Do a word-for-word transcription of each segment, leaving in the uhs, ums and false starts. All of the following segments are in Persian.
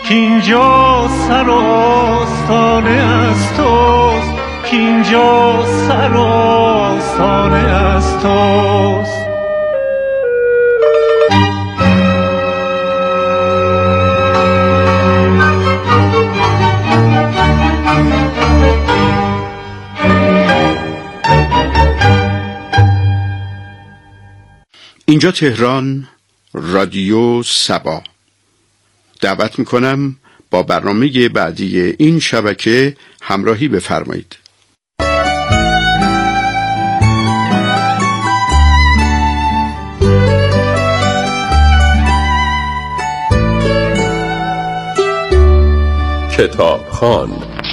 کینجا سر آستانه از توست، کینجا سر آستانه از توست. اینجا تهران، رادیو سبا. دعوت میکنم با برنامه بعدی این شبکه همراهی بفرمایید. کتابخوان.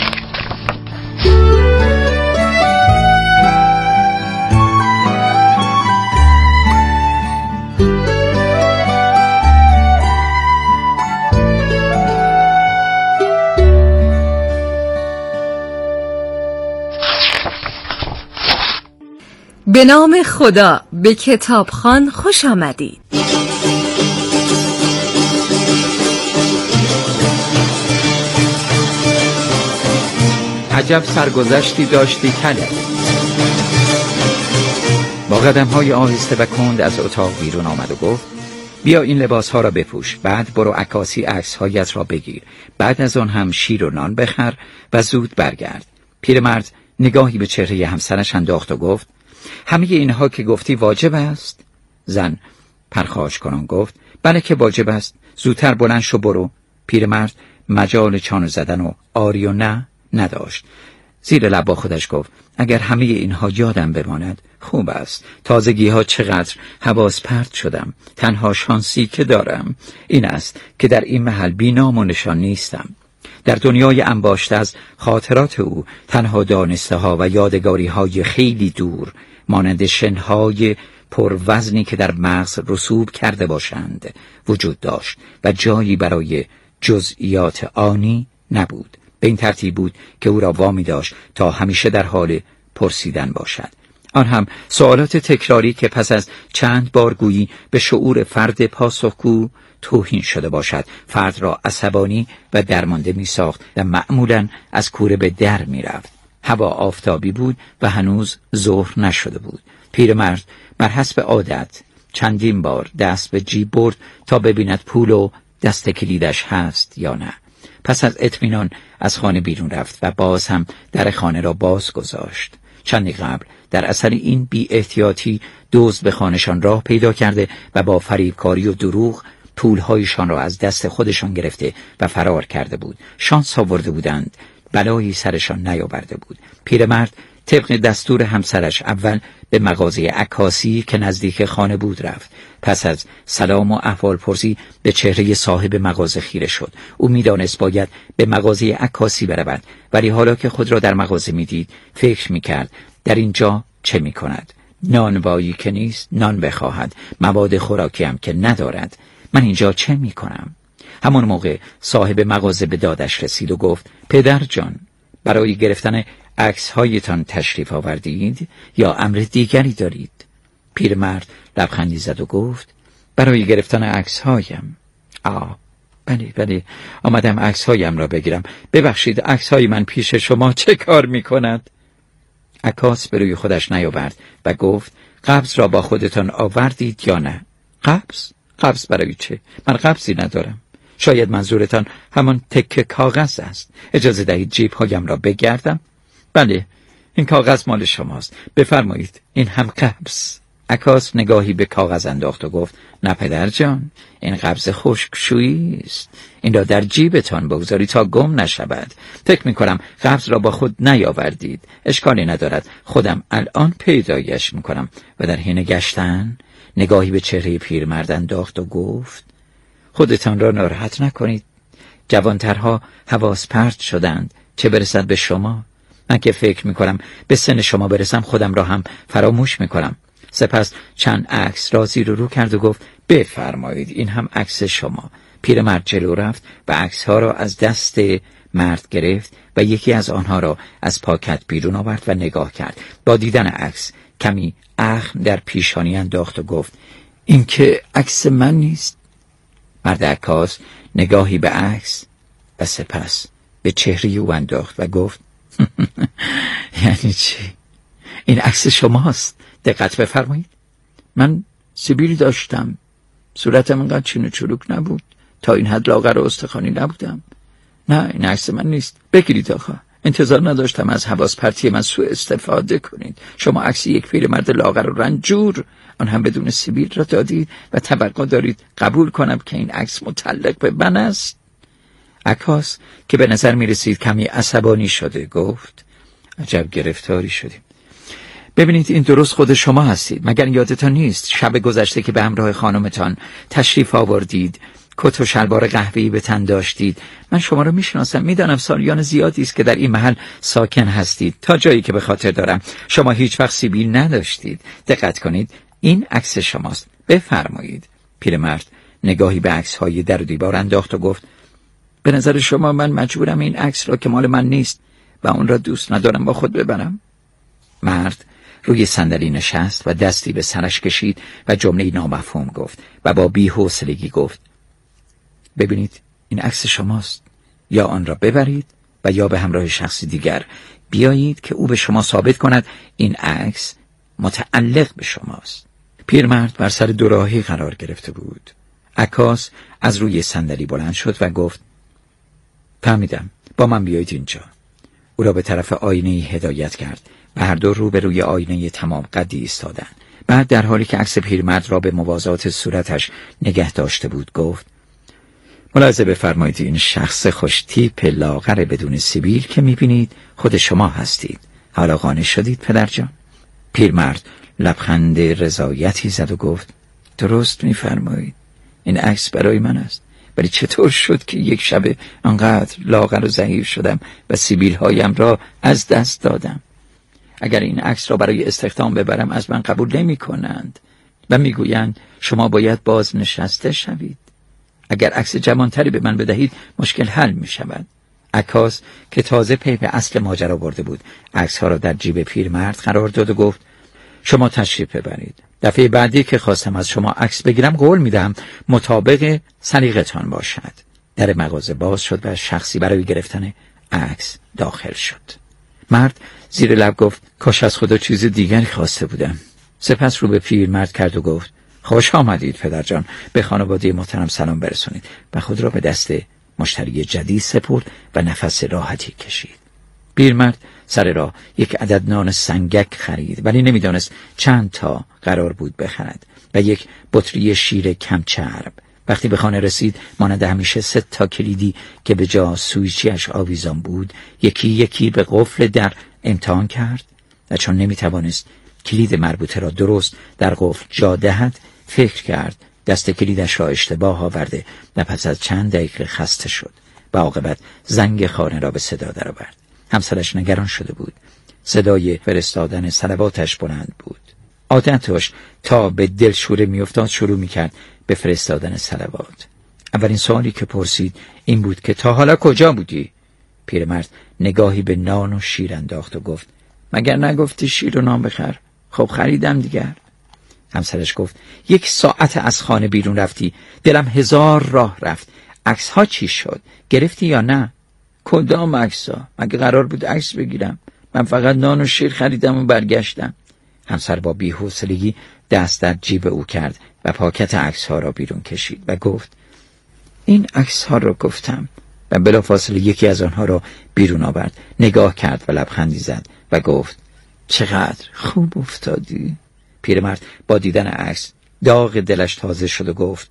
به نام خدا، به کتابخوان خوش آمدید. عجب سرگذشتی داشتی کله. با قدم‌های آهسته و کند از اتاق بیرون آمد و گفت بیا این لباس‌ها را بپوش، بعد برو عکاسی عکس‌هایت را بگیر، بعد از آن هم شیر و نان بخر و زود برگرد. پیرمرد نگاهی به چهره همسرش انداخت و گفت همه اینها که گفتی واجب است؟ زن پرخاش کنان گفت بله که واجب است، زودتر بلند شو برو. پیرمرد مجال چانه زدن و آری و نه نداشت. زیر لب با خودش گفت اگر همه اینها یادم بماند خوب است. تازگی ها چقدر حواس پرت شدم. تنها شانسی که دارم این است که در این محل بی نام و نشان نیستم. در دنیای انباشته از خاطرات او تنها دانسته ها و یادگاری های خیلی دور مانند شنهای پروزنی که در مغز رسوب کرده باشند وجود داشت و جایی برای جزئیات آنی نبود. به این ترتیب بود که او را وامی داشت تا همیشه در حال پرسیدن باشد، آن هم سوالات تکراری که پس از چند بار گویی به شعور فرد پاسخگو توهین شده باشد، فرد را عصبانی و درمانده می ساخت و معمولاً از کوره به در می رفت. هوا آفتابی بود و هنوز ظهر نشده بود. پیرمرد بر حسب عادت چندین بار دست به جیب برد تا ببیند پول و دست کلیدش هست یا نه. پس از اطمینان از خانه بیرون رفت و باز هم در خانه را باز گذاشت. چندی قبل در اثر این بی احتیاطی دزد به خانه‌شان راه پیدا کرده و با فریبکاری و دروغ پولهایشان را از دست خودشان گرفته و فرار کرده بود. شانس آورده بودند بلایی سرشان نیاورده بود. پیرمرد طبق دستور همسرش اول به مغازه عکاسی که نزدیک خانه بود رفت. پس از سلام و احوال پرسی به چهره صاحب مغازه خیره شد. او میدانست باید به مغازه عکاسی برود، ولی حالا که خود را در مغازه میدید فکر میکرد در اینجا چه میکند؟ نانوایی که نیست نان بخواهد، مواد خوراکی هم که ندارد. من اینجا چه میکنم؟ همون موقع صاحب مغازه به دادش رسید و گفت پدر جان، برای گرفتن عکس هایتان تشریف آوردید یا امر دیگری دارید؟ پیرمرد لبخندی زد و گفت برای گرفتن عکس هایم. آه بله بله، آمدم عکس هایم را بگیرم. ببخشید عکس های من پیش شما چه کار می کند؟ عکاس به روی خودش نیاورد و گفت قبض را با خودتان آوردید یا نه؟ قبض؟ قبض برای چه؟ من قبضی ندارم. شاید منظورتان همان تکه کاغذ است. اجازه دهید جیب هایم را بگردم. بله این کاغذ مال شماست، بفرمایید این هم قبض. عکاس نگاهی به کاغذ انداخت و گفت نه پدر جان، این قبض خشکشویی است. این را در جیبتان بگذاری تا گم نشود. فکر میکنم قبض را با خود نیاوردید. اشکالی ندارد، خودم الان پیدایش میکنم. و در حین گشتن نگاهی به چهره پیرمرد انداخت و گفت خودتان را ناراحت نکنید. جوانترها حواس پرت شدند، چه برسد به شما. من که فکر میکنم به سن شما برسم خودم را هم فراموش میکنم. سپس چند عکس را زیر و رو کرد و گفت بفرمایید این هم عکس شما. پیرمرد جلو رفت و عکس‌ها را از دست مرد گرفت و یکی از آنها را از پاکت بیرون آورد و نگاه کرد. با دیدن عکس کمی اخم در پیشانی انداخت و گفت این که عکس من نیست. مرد عکاس نگاهی به عکس و سپس به چهره او انداخت و گفت یعنی چی؟ این عکس شماست. دقت بفرمایید. من سیبیل داشتم، صورتم انقدر چین و چروک نبود، تا این حد لاغر و استخوانی نبودم. نه، این عکس من نیست. بگیرید آقا. انتظار نداشتم از حواس پرتی من سوء استفاده کنید. شما عکس یک پیرمرد لاغر و رنجور، آن هم بدون سیبیل، را دادید و توقع دارید قبول کنم که این عکس متعلق به من است؟ عکاس که به نظر می رسید کمی عصبانی شده گفت عجب گرفتاری شدیم. ببینید این درست خود شما هستید. مگر یادتان نیست شب گذشته که به همراه خانمتان تشریف آوردید، کت و شلوار قهوه‌ای به تن داشتید؟ من شما را میشناسم، میدانم سالیان زیادی است که در این محل ساکن هستید. تا جایی که به خاطر دارم شما هیچ وقت سیبیل نداشتید. دقت کنید، این عکس شماست. بفرمایید. پیرمرد نگاهی به عکس‌های در و دیوار انداخت و گفت به نظر شما من مجبورم این عکس را که مال من نیست و اون را دوست ندارم با خود ببرم؟ مرد روی صندلی نشست و دستی به سرش کشید و جمله‌ای نامفهوم گفت و با بی‌حوصلگی گفت ببینید این عکس شماست. یا آن را ببرید و یا به همراه شخصی دیگر بیایید که او به شما ثابت کند این عکس متعلق به شماست. پیرمرد بر سر دوراهی قرار گرفته بود. عکاس از روی صندلی بلند شد و گفت فهمیدم، با من بیایید اینجا. او را به طرف آینه هدایت کرد و هر دو رو به روی آینه تمام قدی ایستادند. بعد در حالی که عکس پیرمرد را به موازات صورتش نگه داشته بود گفت ملاحظه بفرمایید این شخص خوش تیپ لاغر بدون سیبیل که میبینید خود شما هستید. حالا قانع شدید پدر جان؟ پیرمرد لبخند رضایتی زد و گفت درست میفرمایید، این عکس برای من است. ولی چطور شد که یک شب انقدر لاغر و ضعیف شدم و سیبیل هایم را از دست دادم؟ اگر این عکس را برای استخدام ببرم از من قبول نمی کنند و میگویند شما باید باز نشسته شوید. اگر عکس جوانتری به من بدهید مشکل حل می شود. عکاس که تازه پی به اصل ماجرا برده بود عکس ها را در جیب پیرمرد قرار داد و گفت شما تشریف ببرید. دفعه بعدی که خواستم از شما عکس بگیرم قول میدم مطابق سلیقتان باشد. در مغازه باز شد و شخصی برای گرفتن عکس داخل شد. مرد زیر لب گفت کاش از خدا چیز دیگری خواسته بودم. سپس رو به پیرمرد کرد و گفت خوش آمدید پدر جان، به خانواده محترم سلام برسونید و خود را به دست مشتری جدید سپرد و نفس راحتی کشید. پیرمرد سر راه یک عدد نان سنگک خرید ولی نمیدانست چند تا قرار بود بخرد و یک بطری شیر کم چرب. وقتی به خانه رسید مانند همیشه سه تا کلیدی که به جا سویچیش آویزان بود یکی یکی به قفل در امتحان کرد و چون نمیتوانست کلید مربوطه را درست در قفل جا دهد فکر کرد دست کلیدش را اشتباه آورده و پس از چند دقیقه خسته شد و عاقبت زنگ خانه را به صدا درآورد. همسرش نگران شده بود. صدای فرستادن صلواتش بلند بود. عادتش تا به دلشوره میافتاد شروع میکرد به فرستادن صلوات. اولین سوالی که پرسید این بود که تا حالا کجا بودی؟ پیرمرد نگاهی به نان و شیر انداخت و گفت مگر نگفتی شیر و نان بخر؟ خب خریدم دیگر. همسرش گفت یک ساعت از خانه بیرون رفتی، دلم هزار راه رفت. عکس ها چی شد؟ گرفتی یا نه؟ کدام عکس ها؟ مگه قرار بود عکس بگیرم؟ من فقط نان و شیر خریدم و برگشتم. همسر با بی‌حوصلگی دست در جیب او کرد و پاکت عکس ها را بیرون کشید و گفت این عکس ها را گفتم. و بلافاصله یکی از آنها را بیرون آورد، نگاه کرد و لبخندی زد و گفت چقدر خوب افتادی. پیرمرد با دیدن عکس داغ دلش تازه شد و گفت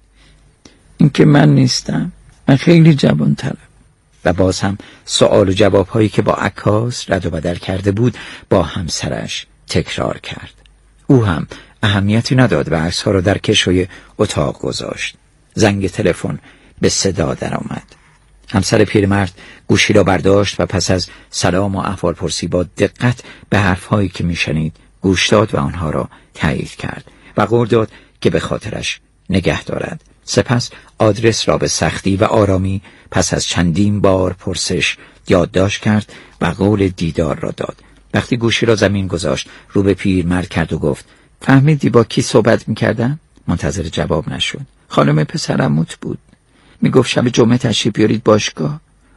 این که من نیستم، من خیلی جوان‌ترم. و باز هم سوال و جواب هایی که با عکاس رد و بدل کرده بود با همسرش تکرار کرد. او هم اهمیتی نداد و عکس ها را در کشوی اتاق گذاشت. زنگ تلفن به صدا درآمد. همسر پیرمرد گوشی را برداشت و پس از سلام و احوالپرسی با دقت به حرفهایی که میشنید گوش داد و آنها را تایید کرد و قول داد که به خاطرش نگه دارد. سپس آدرس را به سختی و آرامی پس از چندین بار پرسش یادداشت کرد و قول دیدار را داد. وقتی گوشی را زمین گذاشت رو به پیرمرد کرد و گفت فهمیدی با کی صحبت میکردم؟ منتظر جواب نشد. خانم پسرعموت بود. میگفت شب جمعه تشریف بیارید باشگاه.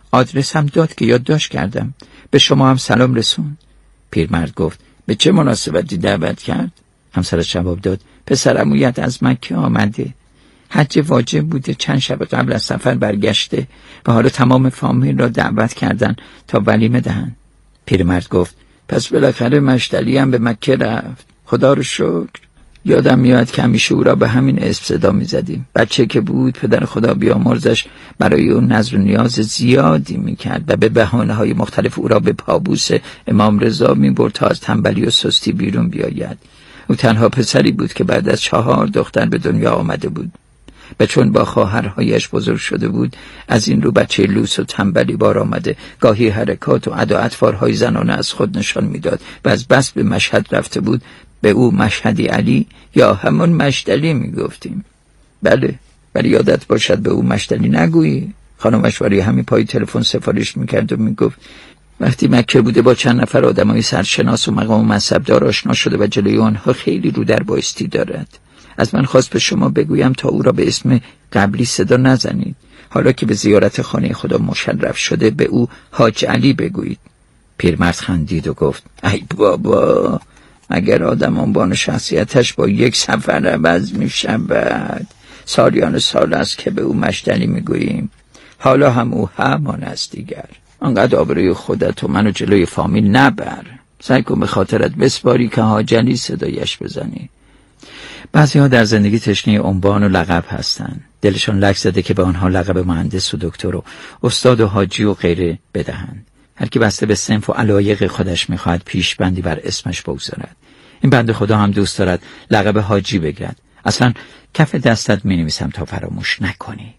آدرسم داد که یادداشت کردم. به شما هم سلام رسون. پیرمرد گفت به چه مناسبتی دعوت کرد؟ همسرش جواب داد پسر عمویت از مکه آمده. حج واجب بوده، چند شب قبل از سفر برگشته و حالا تمام فامیل را دعوت کردن تا ولیمه دهن. پیرمرد گفت پس بالاخره مشتلی هم به مکه رفت. خدا رو شکر. یادم میاد که همیشه او را به همین اسم صدا میزدیم. بچه که بود پدر خدا بیامرزش برای اون نظر و نیاز زیادی میکرد و به بهانه‌های مختلف او را به پابوس امام رضا میبرد تا از تنبلی و سستی بیرون بیاید. او تنها پسری بود که بعد از چهار دختر به دنیا آمده بود و چون با خواهرهایش بزرگ شده بود از این رو بچه لوس و تنبلی بار آمده. گاهی حرکات و ادا اطوارهای زنانه از خود نشان میداد و از بس به مشهد رفته بود به او مشهدی علی یا همون مشتلی میگفتیم. بله، ولی یادت باشد به او مشتلی نگویی. خانمش برای همین پای تلفن سفارش میکرد و میگفت وقتی مکه بوده با چند نفر آدمای سرشناس و مقام و منصبدار آشنا شده و جلوی آنها خیلی رو در بایستی دارد. از من خواست به شما بگویم تا او را به اسم قبلی صدا نزنید. حالا که به زیارت خانه خدا مشرف شده به او حاج علی بگویید. پیرمرد خندید و گفت ای بابا، مگر آدم عنوان شخصیتش با یک سفر عوض می شود؟ سالیان سال است که به او مشتلی می گوییم. حالا هم او همان است دیگر. انقدر آبروی خودت و منو جلوی فامیل نبر. سعی کن به خاطرت بسپاری که حاج علی صدایش بزنی. بعضی ها در زندگی تشنه عنوان و لقب هستند. دلشان لک زده که به آنها لقب مهندس و دکتر و استاد و حاجی و غیره بدهند. هر کی بسته به صنف و علایق خودش میخواهد پیش بندی بر اسمش بگذارد. این بنده خدا هم دوست دارد لقب حاجی بگیرد. اصلا کف دستت مینویسم تا فراموش نکنی.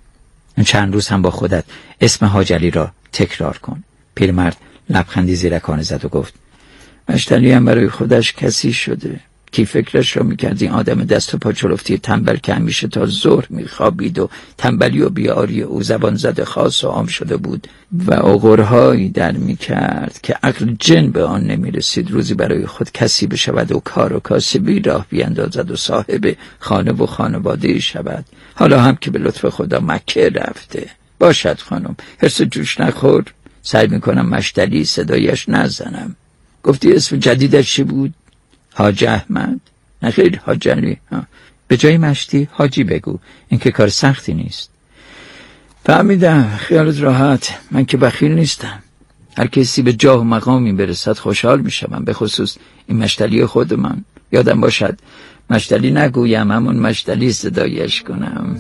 این چند روز هم با خودت اسم حاج علی را تکرار کن. پیرمرد لبخندی زیرکانه زد و گفت مشتلی هم برای خودش کسی شده. کی فکرش را میکرد این آدم دست و پا چلفتی تنبل که همیشه تا ظهر میخوابید و تنبلی و بیاری او زبان زده خاص و عام شده بود و اغرهایی در میکرد که عقل جن به آن نمیرسید روزی برای خود کسی بشود و کار و کاسبی راه بیندازد و صاحب خانه و خانواده شود. حالا هم که به لطف خدا مکه رفته. باشد خانم، حرص جوش نخور. سعی میکنم مشتلی صدایش نزنم. گفتی اسم جدیدش چی بود؟ حاج احمد؟ نه خیر، حاج علی. به جای مشتی حاجی بگو، این که کار سختی نیست. فهمیدم، خیالت راحت. من که بخیل نیستم. هر کسی به جاه و مقامی برسد خوشحال میشم، به خصوص این مشتلی خود من. یادم باشد مشتلی نگویم، همون مشتلی صدایش کنم.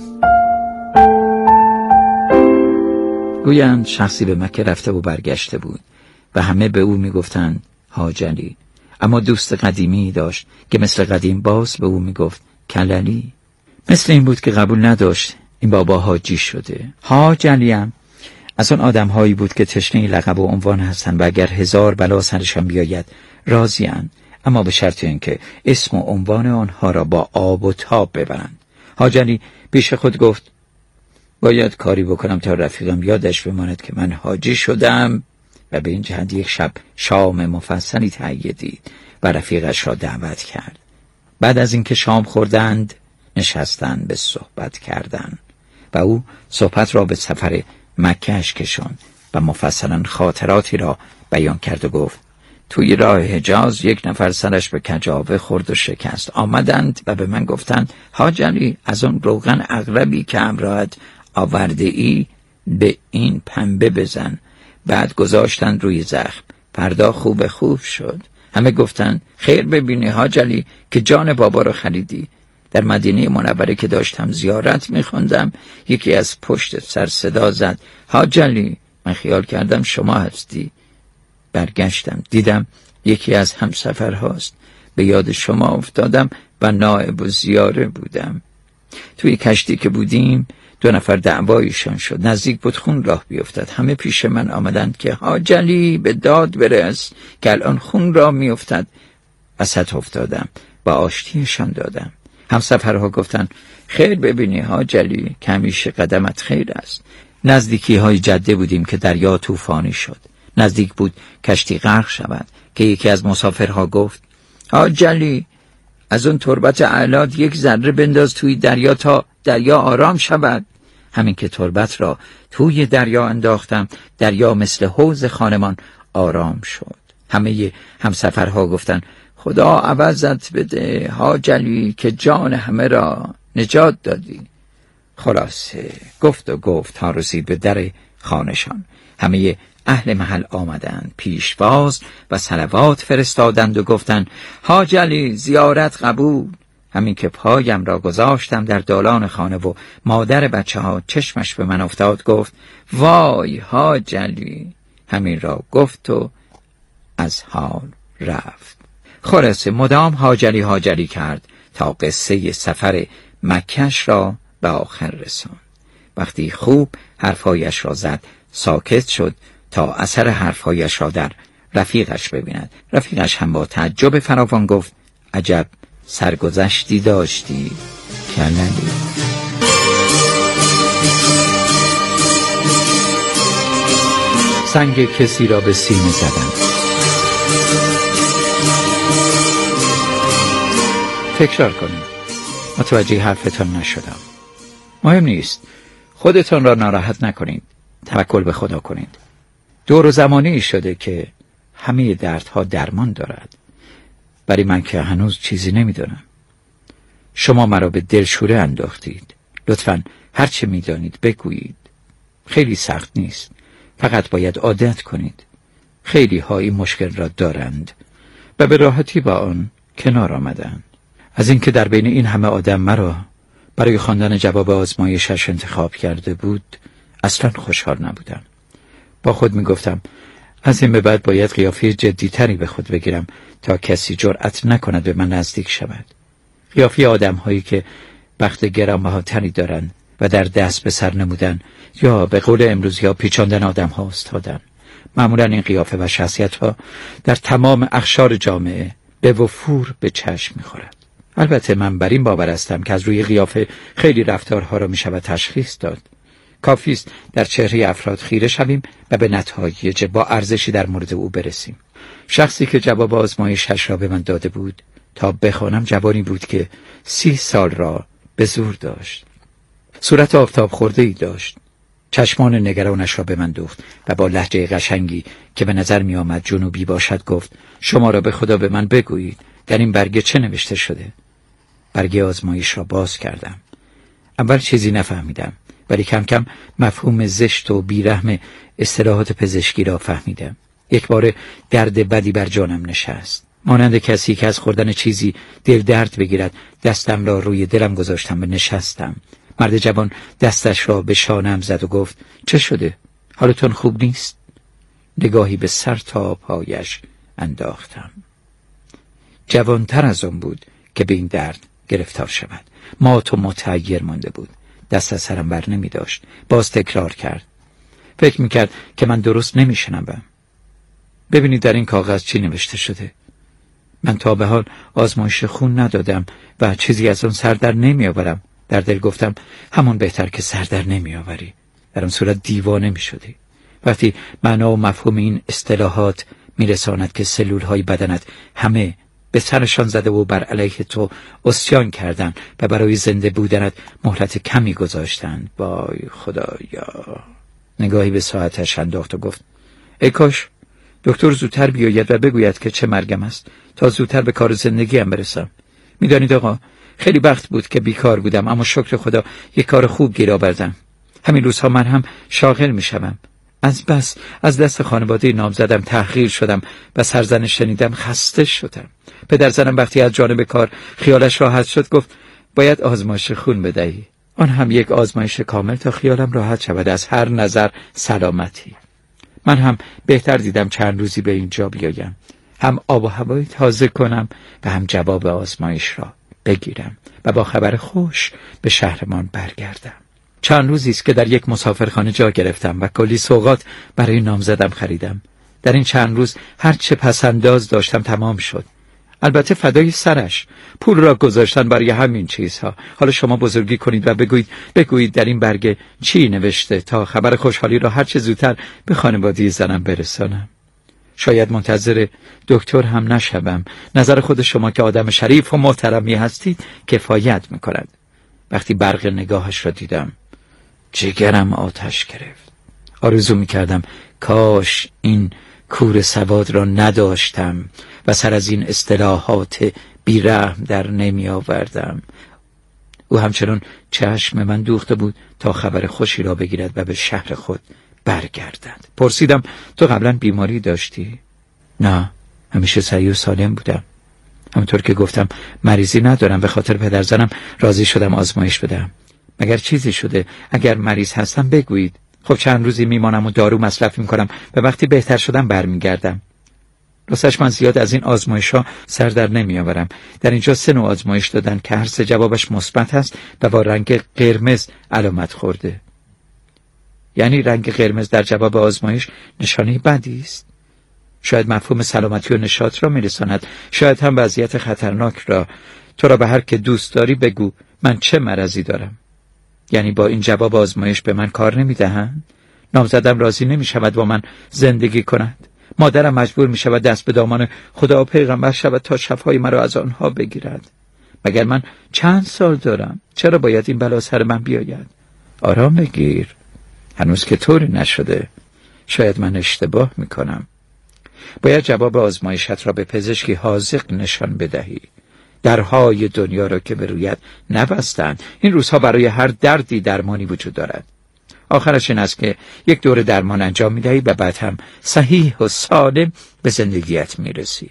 گویند شخصی به مکه رفته و برگشته بود و همه به او میگفتند حاج علی، اما دوست قدیمی داشت که مثل قدیم باز به او میگفت کللی. مثل این بود که قبول نداشت این بابا حاجی شده. حاج علی هم از آن آدم هایی بود که تشنه لقب و عنوان هستند و اگر هزار بلا سرشان بیاید راضی‌اند، اما به شرط اینکه اسم و عنوان آنها را با آب و تاب ببرند. حاج علی پیش خود گفت باید کاری بکنم تا رفیقم یادش بماند که من حاجی شدم و به این جهت یک شب شام مفصلی تهیه دید و رفیقش را دعوت کرد. بعد از اینکه شام خوردند نشستند به صحبت کردند و او صحبت را به سفر مکهش کشاند و مفصلا خاطراتی را بیان کرد و گفت توی راه حجاز یک نفر سرش به کجاوه خورد و شکست. آمدند و به من گفتند حاج علی از اون روغن عقربی که همراهت آورده ای به این پنبه بزن. بعد گذاشتند روی زخم. فردا خوب خوب شد. همه گفتند خیر ببینی حاج علی که جان بابا رو خریدی. در مدینه منوره که داشتم زیارت میخوندم یکی از پشت سر صدا زد حاج علی. من خیال کردم شما هستی. برگشتم دیدم یکی از همسفرهاست. به یاد شما افتادم و نائب و زیاره بودم. توی کشتی که بودیم دو نفر دعوایشان شد. نزدیک بود خون راه بیفتد. همه پیش من آمدند که حاج علی به داد برس که الان خون راه میافتد. وسط افتادم و آشتیشان دادم. همسفرها گفتند خیر ببینی حاج علی که همیشه قدمت خیر است. نزدیکی های جده بودیم که دریا طوفانی شد. نزدیک بود کشتی غرق شود که یکی از مسافرها گفت حاج علی از اون تربت اعلاد یک ذره بنداز توی دریا تا دریا آرام شود. همین که تربت را توی دریا انداختم، دریا مثل حوض خانمان آرام شد. همه همسفرها گفتن خدا عوضت بده حاج علی که جان همه را نجات دادی. خلاصه گفت و گفت تا رسید به در خانشان. همه اهل محل آمدند، پیشواز و صلوات فرستادند و گفتند حاج علی زیارت قبول. همین که پایم را گذاشتم در دالان خانه و مادر بچه ها چشمش به من افتاد گفت وای حاج علی. همین را گفت و از حال رفت. خلاصه مدام حاج علی حاج علی کرد تا قصه سفر مکهش را به آخر رساند. وقتی خوب حرفایش را زد ساکت شد تا اثر حرفایش را در رفیقش ببیند. رفیقش هم با تعجب فراوان گفت عجب سرگذشتی داشتی کللی. سنگ کسی را به سینه زدن. تکرار کنید. متوجه حرفتان نشدم. مهم نیست. خودتان را ناراحت نکنید. توکل به خدا کنید. دور و زمانی شده که همه دردها درمان دارد. برای من که هنوز چیزی نمیدانم. شما مرا به دلشوره انداختید. لطفاً هر چه میدانید بگویید. خیلی سخت نیست. فقط باید عادت کنید. خیلی ها این مشکل را دارند و به راحتی با آن کنار آمدند. از اینکه در بین این همه آدم مرا برای خواندن جواب آزمایشش انتخاب کرده بود اصلا خوشحال نبودم. با خود میگفتم از این به بعد باید قیافه جدیتری به خود بگیرم تا کسی جرأت نکند به من نزدیک شود. قیافه آدم هایی که بخت گرانبهاتری دارند و در دست به سر نمودن یا به قول امروزی ها پیچاندن آدم ها استادن. معمولا این قیافه و شخصیت ها در تمام اقشار جامعه به وفور به چشم میخورد. البته من بر این باور هستم که از روی قیافه خیلی رفتارها را میشود تشخیص داد. کافی است در چهره افراد خیره شویم و به نتایج با ارزشی در مورد او برسیم. شخصی که جواب آزمایشش را به من داده بود تا بخوانم جوانی بود که سی سال را به زور داشت. صورت آفتاب خورده ای داشت. چشمان نگرانش را به من دوخت و با لهجه قشنگی که به نظر می آمد جنوبی باشد گفت شما را به خدا به من بگویید در این برگه چه نوشته شده؟ برگه آزمایش را باز کردم. اول چیزی نفهمیدم ولی کم کم مفهوم زشت و بیرحم اصطلاحات پزشکی را فهمیدم. یک بار درد بدی بر جانم نشست. مانند کسی که از خوردن چیزی دل درد بگیرد دستم را روی دلم گذاشتم و نشستم. مرد جوان دستش را به شانم زد و گفت چه شده؟ حالتون خوب نیست؟ نگاهی به سر تا پایش انداختم. جوانتر از آن بود که به این درد گرفتار شود. مات و متحیر مانده بود. دست از سرم بر نمی داشت. باز تکرار کرد. فکر می کرد که من درست نمی شنوم. ببینید در این کاغذ چی نوشته شده. من تا به حال آزمایش خون ندادم و چیزی از آن سر در نمی آورم. در دل گفتم همون بهتر که سر در نمی آوری. در اون صورت دیوانه می شدی. وقتی معنا و مفهوم این اصطلاحات می رساند که سلول های بدنت همه به سرشان زده و بر علیه تو عصیان کردن و برای زنده بودنت مهلت کمی گذاشتن. وای خدایا. نگاهی به ساعتش انداخت و گفت ای کاش دکتر زودتر بیاید و بگوید که چه مرگم است تا زودتر به کار زندگیم برسم. میدانید آقا خیلی وقت بود که بیکار بودم اما شکر خدا یک کار خوب گیر آوردم. همین روزها من هم شاغل میشم. از بس از دست خانواده نامزدم تحقیر شدم و سرزنش شنیدم خسته شدم. پدر زنم وقتی از جانب کار خیالش راحت شد گفت باید آزمایش خون بدهی. آن هم یک آزمایش کامل تا خیالم راحت شود از هر نظر سلامتی. من هم بهتر دیدم چند روزی به اینجا بیایم. هم آب و هوایی تازه کنم و هم جواب آزمایش را بگیرم و با خبر خوش به شهرمان برگردم. چند روزی است که در یک مسافرخانه جا گرفتم و کلی سوغات برای نامزدم خریدم. در این چند روز هر چه پسنداز داشتم تمام شد. البته فدای سرش. پول را گذاشتن برای همین چیزها. حالا شما بزرگی کنید و بگویید بگویید در این برگه چی نوشته تا خبر خوشحالی را هر چه زودتر به خانواده زنم برسانم. شاید منتظر دکتر هم نشوم. نظر خود شما که آدم شریف و محترمی هستید کفایت می‌کند. وقتی برق نگاهش را دیدم جگرم آتش گرفت. آرزو می‌کردم کاش این کور سواد را نداشتم و سر از این اصطلاحات بیرحم در نمی آوردم. او همچنان چشم من دوخته بود تا خبر خوشی را بگیرد و به شهر خود برگردد. پرسیدم تو قبلا بیماری داشتی؟ نه، همیشه صحیح و سالم بودم. همونطور که گفتم مریضی ندارم. به خاطر پدرزنم راضی شدم آزمایش بدم. مگر چیزی شده؟ اگر مریض هستم بگویید. خب چند روزی میمانم و دارو مصرف میکنم و وقتی بهتر شدم برمیگردم. راستش من زیاد از این آزمایش ها سر در نمیآورم. در اینجا سه نوع آزمایش دادن که هر سه جوابش مثبت است و با رنگ قرمز علامت خورده. یعنی رنگ قرمز در جواب آزمایش نشانه بدی است. شاید مفهوم سلامتی و نشاط را میرساند، شاید هم وضعیت خطرناک را. تو را به هر که دوست داری بگو من چه مرضی دارم. یعنی با این جواب آزمایش به من کار نمیدهند؟ نامزدم راضی نمی شود با من زندگی کند. مادرم مجبور می شود دست به دامان خدا و پیغمبر شود تا شفای مرا از آنها بگیرد. مگر من چند سال دارم؟ چرا باید این بلا سر من بیاید؟ آرام بگیر، هنوز که طوری نشده. شاید من اشتباه می کنم. باید جواب آزمایشت را به پزشکی حاذق نشان بدهی. درهای دنیا را که به رویت نبستند. این روزها برای هر دردی درمانی وجود دارد. آخرش این است که یک دور درمان انجام می‌دهی و بعد هم صحیح و سالم به زندگیت میرسی.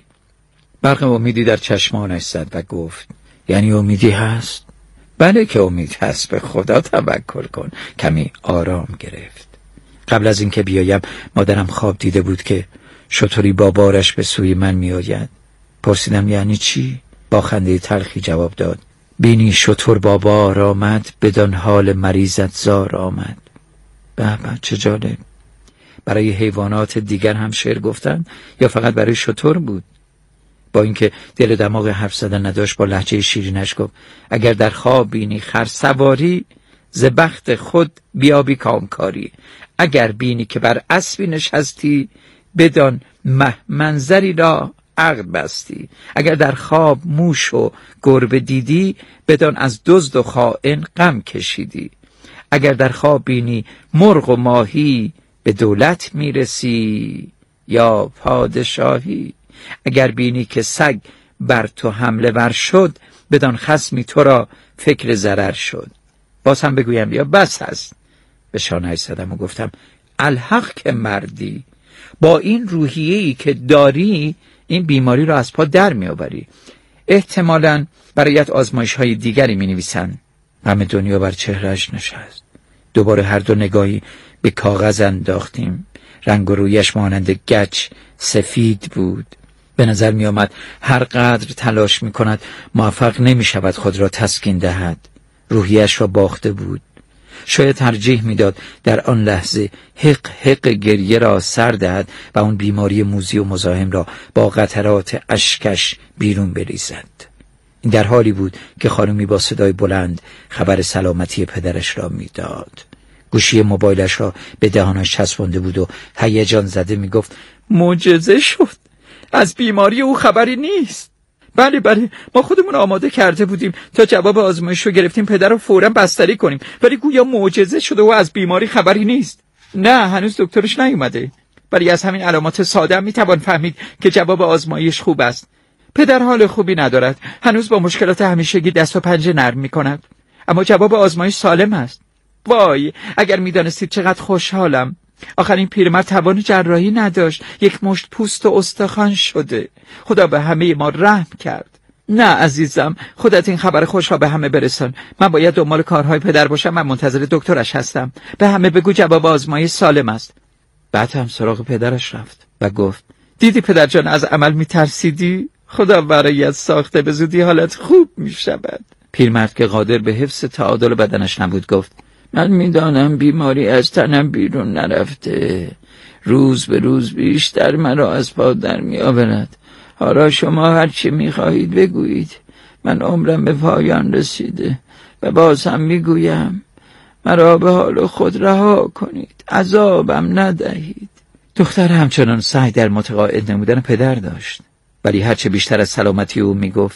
برق امیدی در چشمانش زد و گفت یعنی امیدی هست؟ بله که امید هست، به خدا توکل کن. کمی آرام گرفت. قبل از اینکه بیایم مادرم خواب دیده بود که شتری با بارش به سوی من میآید. پرسیدم یعنی چی؟ با خنده تلخی جواب داد بینی شتر با بار آمد، بدان حال مریضت زار آمد. به به چه جالب. برای حیوانات دیگر هم شعر گفتن یا فقط برای شتر بود؟ با اینکه دل دماغ حرف زدن نداشت با لهجه شیرینش گفت اگر در خواب بینی خرسواری، ز بخت خود بیابی کامکاری. اگر بینی که بر اسبی نشستی، بدان مه منظری را عقل بستی. اگر در خواب موش و گربه دیدی، بدان از دزد و خائن غم کشیدی. اگر در خواب بینی مرغ و ماهی، به دولت میرسی یا پادشاهی. اگر بینی که سگ بر تو حمله ور شد، بدان خصمی تو را فکر ضرر شد. باز هم بگویم یا بس هست؟ به شانه‌اش زدم و گفتم الحق که مردی. با این روحیه‌ای که داری این بیماری را از پا در میآوری. احتمالاً برایت آزمایش های دیگری می نویسن. غم دنیا بر چهرهش نشست. دوباره هر دو نگاهی به کاغذ انداختیم. رنگ و رویش مانند گچ سفید بود. به نظر می آمد هر قدر تلاش می کند موفق نمی شود خود را تسکین دهد. روحیش را باخته بود. شاید ترجیح میداد در آن لحظه حق حق گریه را سر دهد و اون بیماری موذی و مزاحم را با قطرات اشکش بیرون بریزد. این در حالی بود که خانمی با صدای بلند خبر سلامتی پدرش را میداد. گوشی موبایلش را به دهانش چسبانده بود و هیجان زده میگفت معجزه شد. از بیماری او خبری نیست. بله بله ما خودمون آماده کرده بودیم تا جواب آزمایش رو گرفتیم پدر رو فوراً بستری کنیم، ولی گویا معجزه شده و از بیماری خبری نیست. نه هنوز دکترش نیومده، ولی از همین علامات ساده هم میتوان فهمید که جواب آزمایش خوب است. پدر حال خوبی ندارد، هنوز با مشکلات همیشگی دست و پنجه نرم میکند، اما جواب آزمایش سالم است. وای اگر میدانستید چقدر خوشحالم. آخر این پیرمرد توان جراحی نداشت، یک مشت پوست و استخوان شده. خدا به همه ما رحم کرد. نه عزیزم، خودت این خبر خوش را به همه برسان. من باید دنبال کارهای پدر باشم. من منتظر دکترش هستم. به همه بگو جواب آزمایش سالم است. بعد هم سراغ پدرش رفت و گفت دیدی پدر جان از عمل میترسیدی؟ خدا برایت ساخته، به زودی حالت خوب میشود. پیرمرد که قادر به حفظ تعادل بدنش نبود گفت من میدانم بیماری از تنم بیرون نرفته، روز به روز بیشتر مرا از پا در می آورد. حالا شما هر چی می خواهید بگویید، من عمرم به پایان رسیده و باز هم می گویم مرا به حال خود رها کنید، عذابم ندهید. دختر همچنان سعی در متقاعد نمودن پدر داشت، ولی هرچه بیشتر از سلامتی او می گفت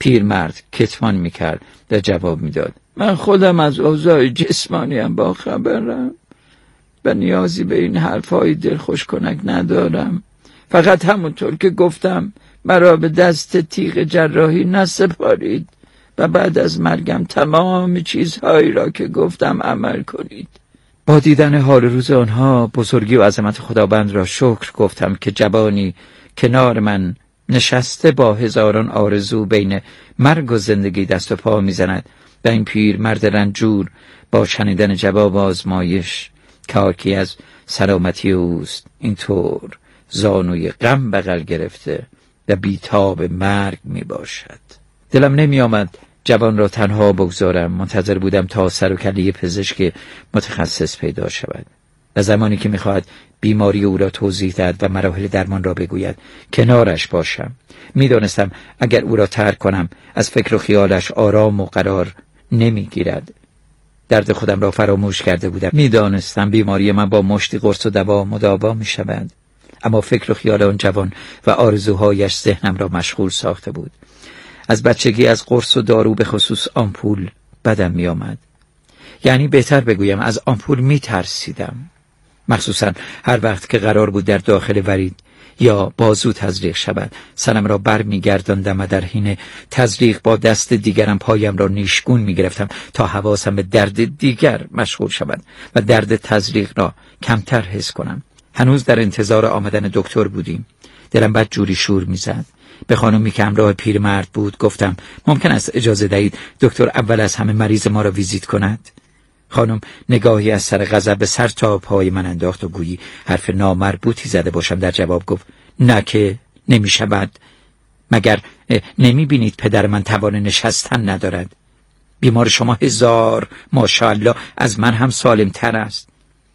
پیرمرد کتمان میکرد و جواب میداد: من خودم از اوضاع جسمانیم با خبرم و نیازی به این حرفای دلخوش کنک ندارم. فقط همونطور که گفتم مرا به دست تیغ جراحی نسپارید و بعد از مرگم تمام چیزهایی را که گفتم عمل کنید. با دیدن حال روز آنها بزرگی و عظمت خداوند را شکر گفتم که جوانی کنار من نشسته با هزاران آرزو بین مرگ و زندگی دست و پا میزند و این پیر مرد رنجور با شنیدن جواب آزمایش که حاکی از سلامتی اوست اینطور زانوی غم بغل گرفته و بیتاب مرگ می باشد. دلم نمی آمد جوان را تنها بگذارم. منتظر بودم تا سر و کله پزشک متخصص پیدا شود و زمانی که می خواهد بیماری او را توضیح دهد و مراحل درمان را بگوید کنارش باشم. می دانستم اگر او را ترک کنم از فکر و خیالش آرام و قرار نمی گیرد. درد خودم را فراموش کرده بودم. می دانستم بیماری من با مشتی قرص و دوا مداوا می شود، اما فکر و خیال آن جوان و آرزوهایش ذهنم را مشغول ساخته بود. از بچگی از قرص و دارو به خصوص آمپول بدم می آمد. یعنی بهتر بگویم از آمپول می ترسیدم. مخصوصا هر وقت که قرار بود در داخل ورید یا بازو تزریق شود سرم را بر می گرداندم و در حین تزریق با دست دیگرم پایم را نیشگون می گرفتم تا حواسم به درد دیگر مشغول شود و درد تزریق را کمتر حس کنم. هنوز در انتظار آمدن دکتر بودیم. دلم بد جوری شور می زد. به خانمی که همراه پیرمرد بود گفتم ممکن است اجازه دهید دکتر اول از همه مریض ما را ویزیت کند؟ خانم نگاهی از سر غضب به سر تا پای من انداخت و گویی حرف نامربوطی زده باشم در جواب گفت نه که نمی شود. مگر نمی بینید پدر من توان نشستن ندارد؟ بیمار شما هزار ماشاءالله از من هم سالم تر است.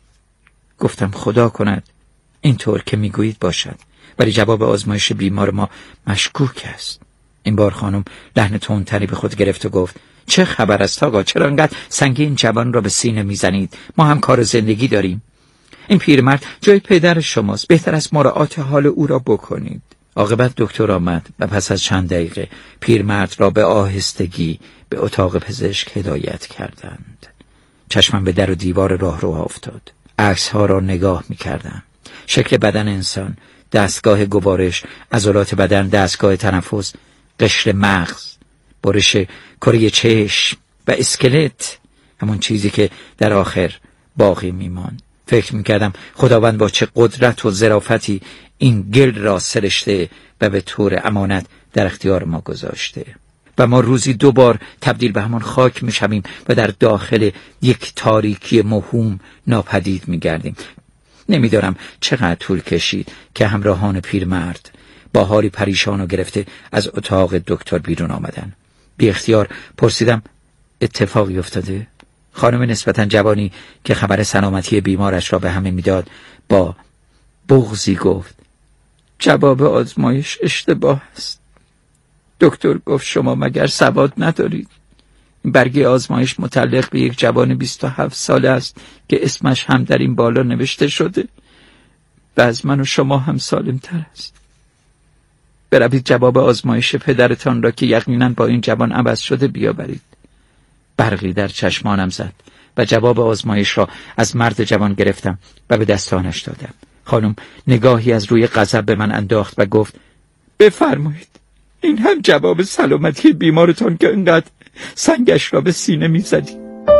گفتم خدا کند اینطور که میگویید باشد، ولی جواب آزمایش بیمار ما مشکوک است. این بار خانم لحن تندتری به خود گرفت و گفت چه خبر است آقا؟ چرا انقدر سنگین جوان را به سینه میزنید؟ ما هم کار زندگی داریم. این پیرمرد جای پدر شماست، بهتر است مراعات حال او را بکنید. عاقبت دکتر آمد و پس از چند دقیقه پیرمرد را به آهستگی به اتاق پزشک هدایت کردند. چشمم به در و دیوار راه رو افتاد. عکس ها را نگاه می کردم. شکل بدن انسان، دستگاه گوارش، عضلات بدن، دستگاه تنفس، قشر مغز، برش کره چشم و اسکلت، همون چیزی که در آخر باقی میماند. فکر میکردم خداوند با چه قدرت و ظرافتی این گل را سرشته و به طور امانت در اختیار ما گذاشته و ما روزی دو بار تبدیل به همان خاک میشویم و در داخل یک تاریکی موهوم ناپدید میگردیم. نمیدانم چقدر طول کشید که همراهان پیرمرد با حالی پریشان و گرفته از اتاق دکتر بیرون آمدن. بی اختیار پرسیدم اتفاقی افتاده؟ خانم نسبتاً جوانی که خبر سلامتی بیمارش را به همه میداد با بغضی گفت جواب آزمایش اشتباه است. دکتر گفت شما مگر سواد ندارید؟ این برگه آزمایش متعلق به یک جوان بیست و هفت ساله است که اسمش هم در این بالا نوشته شده و از من و شما هم سالم تر است. بروید جواب آزمایش پدرتان را که یقیناً با این جوان عوض شده بیاورید. برقی در چشمانم زد و جواب آزمایش را از مرد جوان گرفتم و به دستانش دادم. خانم نگاهی از روی غضب به من انداخت و گفت بفرمایید، این هم جواب سلامتی بیمارتان که انقدر سنگش را به سینه می زدی.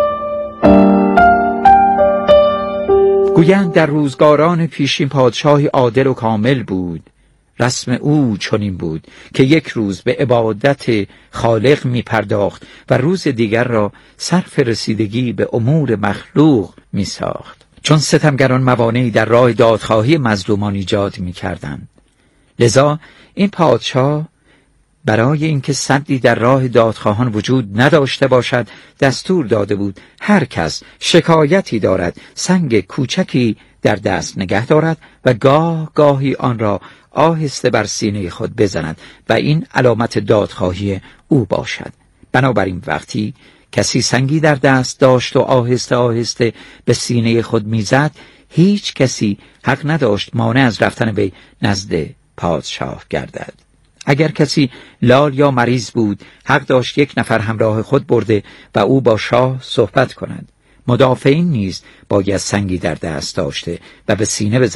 گویند در روزگاران پیشین پادشاهی عادل و کامل بود. رسم او چنین بود که یک روز به عبادت خالق می پرداخت و روز دیگر را صرف رسیدگی به امور مخلوق می ساخت. چون ستمگران موانعی در راه دادخواهی مظلومان ایجاد می کردند. لذا این پادشاه برای اینکه سدی در راه دادخواهان وجود نداشته باشد دستور داده بود هر کس شکایتی دارد سنگ کوچکی در دست نگه دارد و گاه گاهی آن را آهسته بر سینه خود بزند و این علامت دادخواهی او باشد. بنابراین وقتی کسی سنگی در دست داشت و آهسته آهسته به سینه خود میزد، هیچ کسی حق نداشت مانع از رفتن به نزد پادشاه گردد. اگر کسی لال یا مریض بود، حق داشت یک نفر همراه خود برده و او با شاه صحبت کند. مدافعین نیز باید سنگی در دست داشته و به سینه